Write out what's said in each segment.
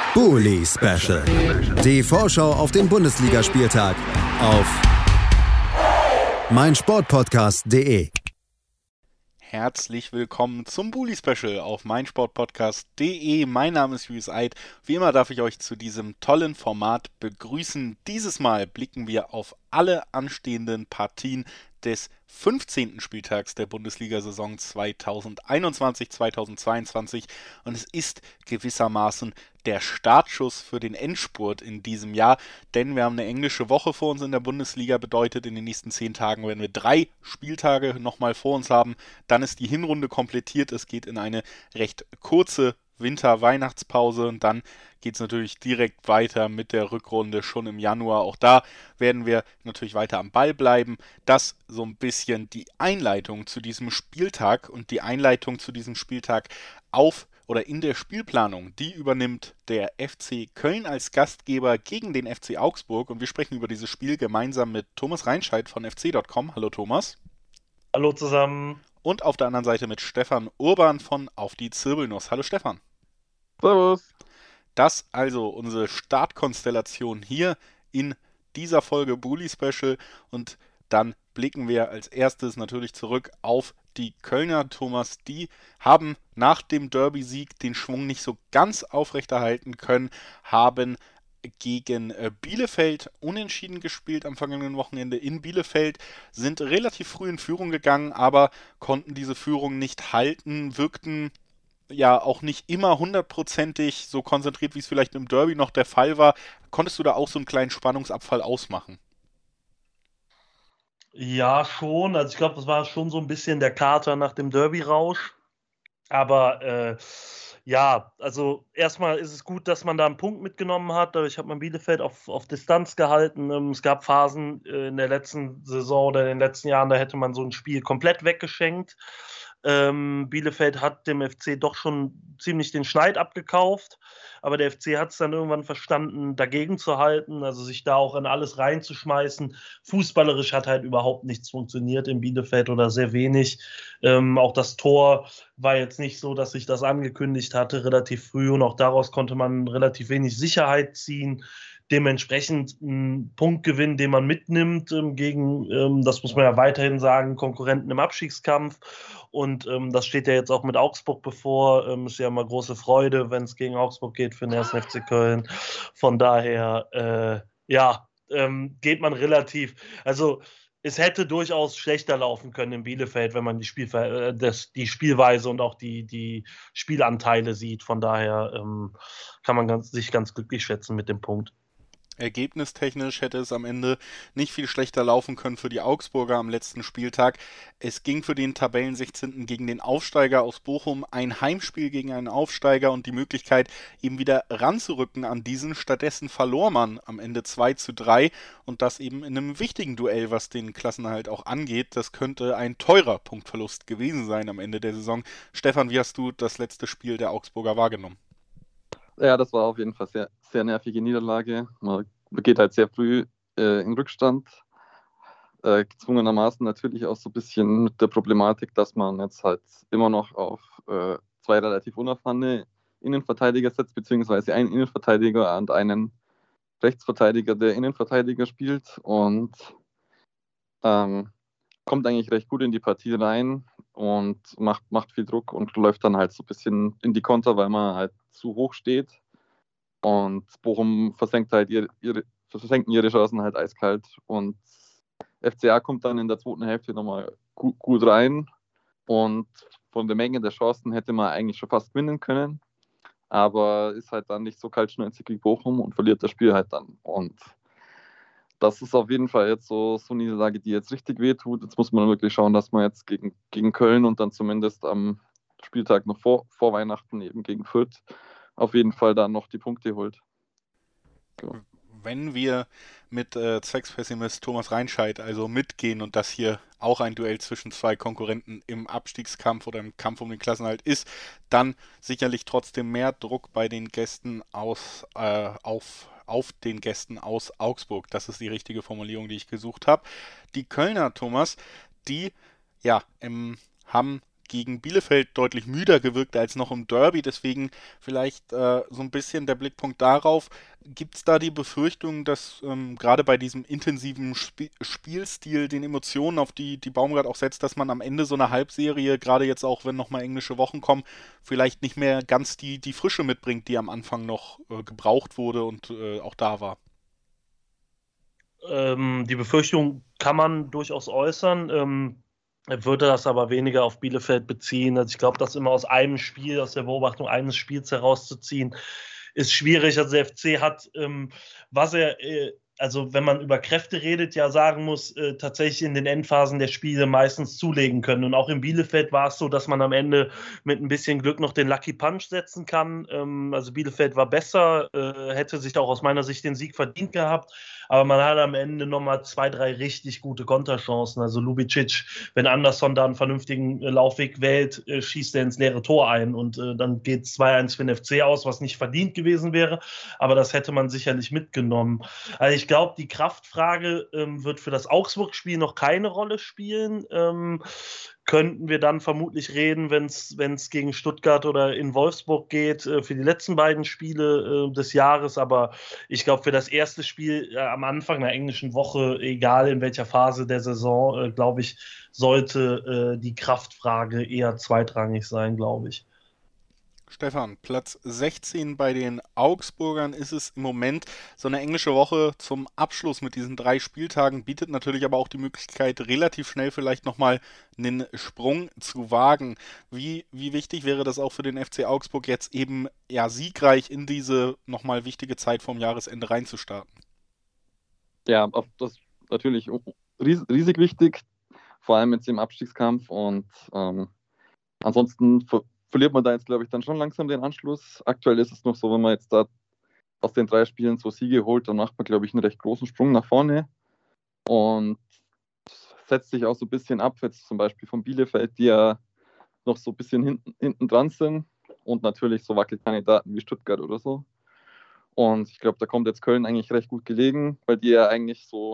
Bully Special. Die Vorschau auf den Bundesligaspieltag auf meinsportpodcast.de. Herzlich willkommen zum Bully Special auf meinsportpodcast.de. Mein Name ist Julius Eid. Wie immer darf ich euch zu diesem tollen Format begrüßen. Dieses Mal blicken wir auf alle anstehenden Partien des 15. Spieltags der Bundesliga-Saison 2021-2022 und es ist gewissermaßen der Startschuss für den Endspurt in diesem Jahr, denn wir haben eine englische Woche vor uns in der Bundesliga, bedeutet in den nächsten 10 Tagen werden wir 3 Spieltage nochmal vor uns haben, dann ist die Hinrunde komplettiert, es geht in eine recht kurze Winter-Weihnachtspause und dann geht es natürlich direkt weiter mit der Rückrunde schon im Januar. Auch da werden wir natürlich weiter am Ball bleiben. Das so ein bisschen die Einleitung zu diesem Spieltag und die Einleitung zu diesem Spieltag auf oder in der Spielplanung, die übernimmt der FC Köln als Gastgeber gegen den FC Augsburg und wir sprechen über dieses Spiel gemeinsam mit Thomas Reinscheid von fc.com. Hallo Thomas. Hallo zusammen. Und auf der anderen Seite mit Stefan Urban von Auf die Zirbelnuss. Hallo Stefan. Servus. Das also unsere Startkonstellation hier in dieser Folge Bully Special und dann blicken wir als erstes natürlich zurück auf die Kölner. Thomas, die haben nach dem Derby-Sieg den Schwung nicht so ganz aufrechterhalten können, haben gegen Bielefeld unentschieden gespielt am vergangenen Wochenende in Bielefeld, sind relativ früh in Führung gegangen, aber konnten diese Führung nicht halten, wirkten ja auch nicht immer hundertprozentig so konzentriert, wie es vielleicht im Derby noch der Fall war. Konntest du da auch so einen kleinen Spannungsabfall ausmachen? Ja, schon. Also ich glaube, das war schon so ein bisschen der Kater nach dem Derby-Rausch. Aber ja, also erstmal ist es gut, dass man da einen Punkt mitgenommen hat. Dadurch hat man Bielefeld auf Distanz gehalten. Es gab Phasen in der letzten Saison oder in den letzten Jahren, da hätte man so ein Spiel komplett weggeschenkt. Bielefeld hat dem FC doch schon ziemlich den Schneid abgekauft, aber der FC hat es dann irgendwann verstanden, dagegen zu halten, also sich da auch in alles reinzuschmeißen. Fußballerisch hat halt überhaupt nichts funktioniert in Bielefeld oder sehr wenig. Auch das Tor war jetzt nicht so, dass ich das angekündigt hatte, relativ früh, und auch daraus konnte man relativ wenig Sicherheit ziehen. Dementsprechend ein Punktgewinn, den man mitnimmt gegen, das muss man ja weiterhin sagen, Konkurrenten im Abstiegskampf. Und das steht ja jetzt auch mit Augsburg bevor. Ist ja immer große Freude, wenn es gegen Augsburg geht für den 1. FC Köln. Von daher, geht man relativ. Also es hätte durchaus schlechter laufen können in Bielefeld, wenn man die Spielweise und auch die Spielanteile sieht. Von daher kann man sich ganz glücklich schätzen mit dem Punkt. Ergebnistechnisch hätte es am Ende nicht viel schlechter laufen können für die Augsburger am letzten Spieltag. Es ging für den Tabellen 16. gegen den Aufsteiger aus Bochum, ein Heimspiel gegen einen Aufsteiger und die Möglichkeit, eben wieder ranzurücken an diesen. Stattdessen verlor man am Ende 2:3 und das eben in einem wichtigen Duell, was den Klassenerhalt auch angeht. Das könnte ein teurer Punktverlust gewesen sein am Ende der Saison. Stefan, wie hast du das letzte Spiel der Augsburger wahrgenommen? Ja, das war auf jeden Fall sehr, sehr nervige Niederlage. Man geht halt sehr früh in Rückstand. Gezwungenermaßen natürlich auch so ein bisschen mit der Problematik, dass man jetzt halt immer noch auf 2 relativ unerfahrene Innenverteidiger setzt, beziehungsweise einen Innenverteidiger und einen Rechtsverteidiger, der Innenverteidiger spielt und kommt eigentlich recht gut in die Partie rein und macht viel Druck und läuft dann halt so ein bisschen in die Konter, weil man halt zu hoch steht. Und Bochum versenkt halt ihre Chancen halt eiskalt. Und FCA kommt dann in der zweiten Hälfte nochmal gut rein. Und von der Menge der Chancen hätte man eigentlich schon fast gewinnen können. Aber ist halt dann nicht so kaltschnäuzig wie Bochum und verliert das Spiel halt dann. Und das ist auf jeden Fall jetzt so eine Niederlage, die jetzt richtig wehtut. Jetzt muss man wirklich schauen, dass man jetzt gegen Köln und dann zumindest am Spieltag noch vor Weihnachten eben gegen Fürth auf jeden Fall dann noch die Punkte holt. So. Wenn wir mit Zweckspessimist Thomas Reinscheid also mitgehen und das hier auch ein Duell zwischen 2 Konkurrenten im Abstiegskampf oder im Kampf um den Klassenerhalt ist, dann sicherlich trotzdem mehr Druck bei den Gästen auf den Gästen aus Augsburg. Das ist die richtige Formulierung, die ich gesucht habe. Die Kölner, Thomas, die haben gegen Bielefeld deutlich müder gewirkt als noch im Derby. Deswegen vielleicht so ein bisschen der Blickpunkt darauf. Gibt es da die Befürchtung, dass gerade bei diesem intensiven Spielstil, den Emotionen, auf die Baumgart auch setzt, dass man am Ende so eine Halbserie, gerade jetzt auch, wenn nochmal englische Wochen kommen, vielleicht nicht mehr ganz die Frische mitbringt, die am Anfang noch gebraucht wurde und auch da war? Die Befürchtung kann man durchaus äußern. Würde das aber weniger auf Bielefeld beziehen. Also ich glaube, das immer aus einem Spiel, aus der Beobachtung eines Spiels herauszuziehen, ist schwierig. Also der FC hat, also wenn man über Kräfte redet, ja sagen muss, tatsächlich in den Endphasen der Spiele meistens zulegen können. Und auch in Bielefeld war es so, dass man am Ende mit ein bisschen Glück noch den Lucky Punch setzen kann. Also Bielefeld war besser, hätte sich auch aus meiner Sicht den Sieg verdient gehabt. Aber man hat am Ende nochmal 2, 3 richtig gute Konterchancen. Also Lubicic, wenn Anderson da einen vernünftigen Laufweg wählt, schießt er ins leere Tor ein. Und dann geht es 2-1 für den FC aus, was nicht verdient gewesen wäre. Aber das hätte man sicherlich mitgenommen. Also ich glaube, die Kraftfrage wird für das Augsburg-Spiel noch keine Rolle spielen. Könnten wir dann vermutlich reden, wenn es gegen Stuttgart oder in Wolfsburg geht, für die letzten beiden Spiele des Jahres. Aber ich glaube, für das erste Spiel am Anfang der englischen Woche, egal in welcher Phase der Saison, glaube ich, sollte die Kraftfrage eher zweitrangig sein, glaube ich. Stefan, Platz 16 bei den Augsburgern ist es im Moment. So eine englische Woche zum Abschluss mit diesen 3 Spieltagen bietet natürlich aber auch die Möglichkeit, relativ schnell vielleicht nochmal einen Sprung zu wagen. Wie wichtig wäre das auch für den FC Augsburg jetzt eben ja siegreich in diese nochmal wichtige Zeit vom Jahresende reinzustarten? Ja, das ist natürlich riesig wichtig, vor allem jetzt im Abstiegskampf und ansonsten verliert man da jetzt, glaube ich, dann schon langsam den Anschluss. Aktuell ist es noch so, wenn man jetzt da aus den 3 Spielen 2 Siege holt, dann macht man, glaube ich, einen recht großen Sprung nach vorne und setzt sich auch so ein bisschen ab, jetzt zum Beispiel von Bielefeld, die ja noch so ein bisschen hinten dran sind und natürlich so Wackelkandidaten wie Stuttgart oder so. Und ich glaube, da kommt jetzt Köln eigentlich recht gut gelegen, weil die ja eigentlich so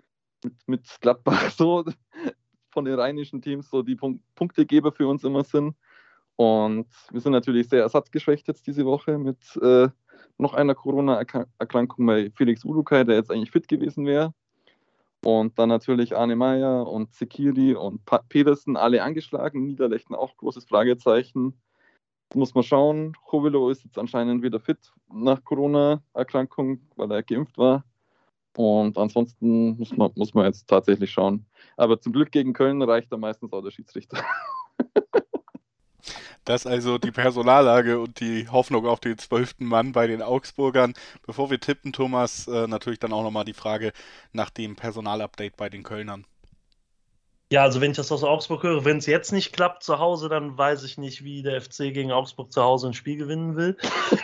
mit Gladbach so von den rheinischen Teams so die Punktegeber für uns immer sind. Und wir sind natürlich sehr ersatzgeschwächt jetzt diese Woche mit noch einer Corona-Erkrankung bei Felix Udukai, der jetzt eigentlich fit gewesen wäre. Und dann natürlich Arne Meyer und Zekiri und Pedersen, alle angeschlagen. Niederlechner auch großes Fragezeichen. Muss man schauen. Chovelo ist jetzt anscheinend wieder fit nach Corona-Erkrankung, weil er geimpft war. Und ansonsten muss man jetzt tatsächlich schauen. Aber zum Glück gegen Köln reicht da meistens auch der Schiedsrichter. Das also die Personallage und die Hoffnung auf den 12. Mann bei den Augsburgern. Bevor wir tippen, Thomas, natürlich dann auch nochmal die Frage nach dem Personalupdate bei den Kölnern. Ja, also wenn ich das aus Augsburg höre, wenn es jetzt nicht klappt zu Hause, dann weiß ich nicht, wie der FC gegen Augsburg zu Hause ein Spiel gewinnen will.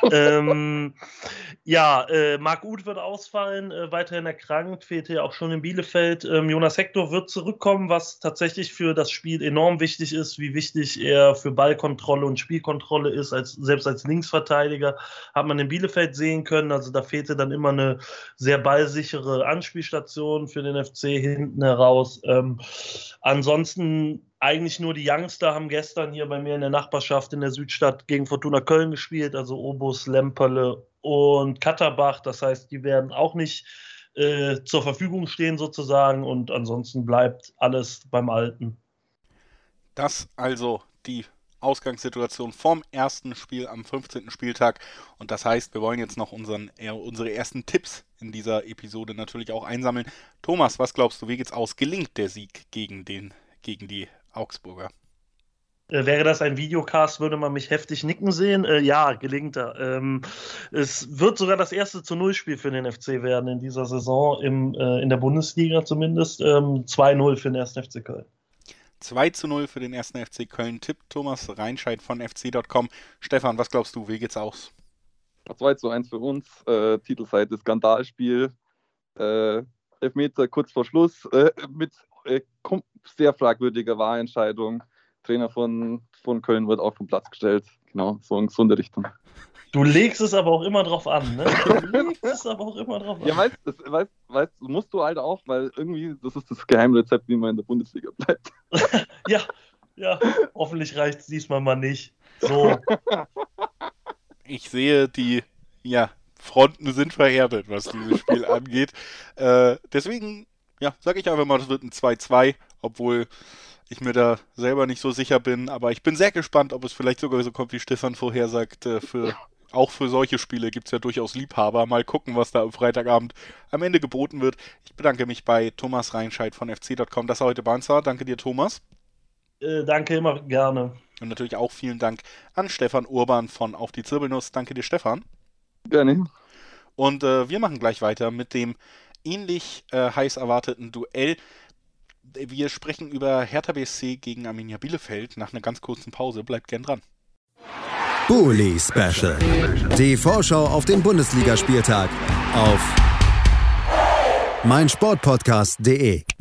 Marc Uth wird ausfallen, weiterhin erkrankt, fehlte ja auch schon in Bielefeld. Jonas Hector wird zurückkommen, was tatsächlich für das Spiel enorm wichtig ist, wie wichtig er für Ballkontrolle und Spielkontrolle ist, selbst als Linksverteidiger, hat man in Bielefeld sehen können. Also da fehlte dann immer eine sehr ballsichere Anspielstation für den FC hinten heraus. Ansonsten eigentlich nur die Youngster haben gestern hier bei mir in der Nachbarschaft in der Südstadt gegen Fortuna Köln gespielt, also Obus, Lemperle und Katterbach. Das heißt, die werden auch nicht zur Verfügung stehen sozusagen und ansonsten bleibt alles beim Alten. Das also die Ausgangssituation vom ersten Spiel am 15. Spieltag. Und das heißt, wir wollen jetzt noch unsere ersten Tipps in dieser Episode natürlich auch einsammeln. Thomas, was glaubst du, wie geht's aus? Gelingt der Sieg gegen die Augsburger? Wäre das ein Videocast, würde man mich heftig nicken sehen. Ja, gelingt er. Es wird sogar das erste 0-Spiel für den FC werden in dieser Saison, in der Bundesliga zumindest. 2-0 für den 1. FC Köln. 2-0 für den 1. FC Köln. Tipp Thomas Reinscheid von fc.com. Stefan, was glaubst du, wie geht's aus? 2-1 für uns. Titelseite Skandalspiel. Elfmeter kurz vor Schluss. Mit sehr fragwürdiger Wahlentscheidung. Trainer von Köln wird auch vom Platz gestellt. Genau, so in der Richtung. Du legst es aber auch immer drauf an, ne? Ja, weißt, musst du halt auch, weil irgendwie, das ist das Geheimrezept, wie man in der Bundesliga bleibt. Ja, Ja, hoffentlich reicht es diesmal mal nicht. So. Ich sehe, die Fronten sind verhärtet, was dieses Spiel angeht. Deswegen, sage ich einfach mal, das wird ein 2-2, obwohl ich mir da selber nicht so sicher bin. Aber ich bin sehr gespannt, ob es vielleicht sogar so kommt, wie Stefan vorher sagt, auch für solche Spiele gibt es ja durchaus Liebhaber. Mal gucken, was da am Freitagabend am Ende geboten wird. Ich bedanke mich bei Thomas Reinscheid von fc.com, dass er heute bei uns war. Danke dir, Thomas. Danke, immer gerne. Und natürlich auch vielen Dank an Stefan Urban von Auf die Zirbelnuss. Danke dir, Stefan. Gerne. Und wir machen gleich weiter mit dem ähnlich heiß erwarteten Duell. Wir sprechen über Hertha BSC gegen Arminia Bielefeld nach einer ganz kurzen Pause. Bleibt gern dran. Bully Special. Die Vorschau auf den Bundesligaspieltag auf meinsportpodcast.de.